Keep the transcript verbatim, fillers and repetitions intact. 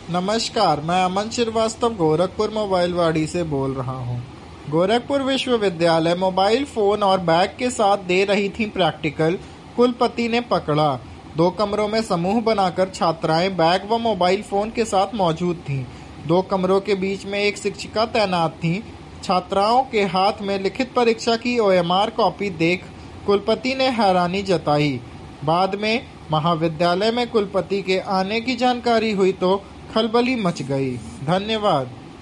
नमस्कार, मैं अमन श्रीवास्तव गोरखपुर मोबाइल वाड़ी से बोल रहा हूँ। गोरखपुर विश्वविद्यालय मोबाइल फोन और बैग के साथ दे रही थी प्रैक्टिकल। कुलपति ने पकड़ा। दो कमरों में समूह बनाकर छात्राएं बैग व मोबाइल फोन के साथ मौजूद थीं। दो कमरों के बीच में एक शिक्षिका तैनात थीं। छात्राओं के हाथ में लिखित परीक्षा की ओ एम आर कॉपी देख कुलपति ने हैरानी जताई। बाद में महाविद्यालय में कुलपति के आने की जानकारी हुई तो खलबली मच गई। धन्यवाद।